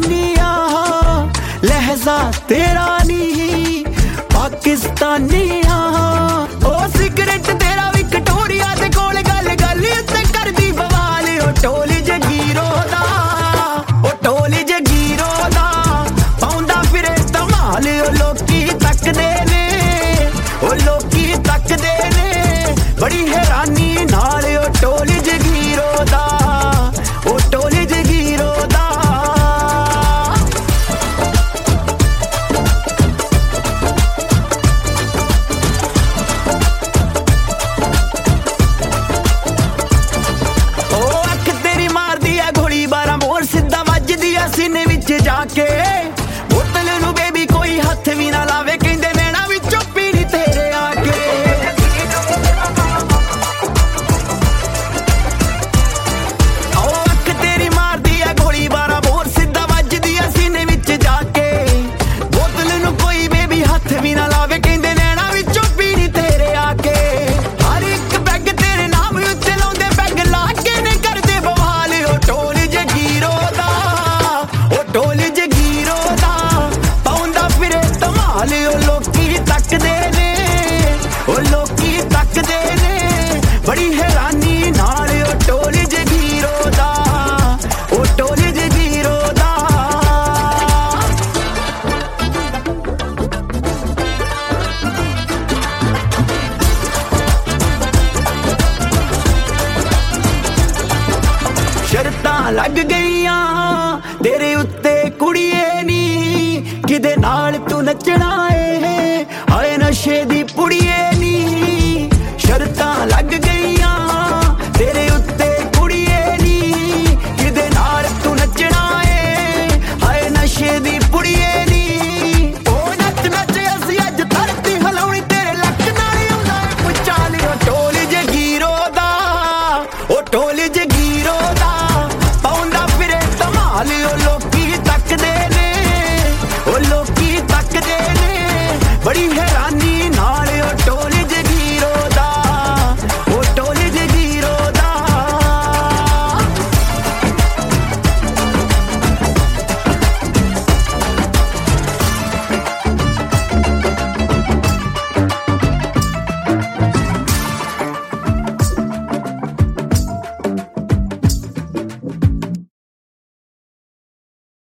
जानिया लहजा तेरा नहीं पाकिस्तानिया ओ सिगरेट तेरा विक्टोरिया दे कोल गल गल ते करदी बवाल ओ टोली जगीरो दा ओ टोली जगीरो दा पाउंदा फिरे धमाल ओ लोकी तकदे ने ओ लोकी तकदे ने बड़ी हैरानी नाल ओ टोली जगीरो दा ओ टोली जगीरो दा सीने विच जाके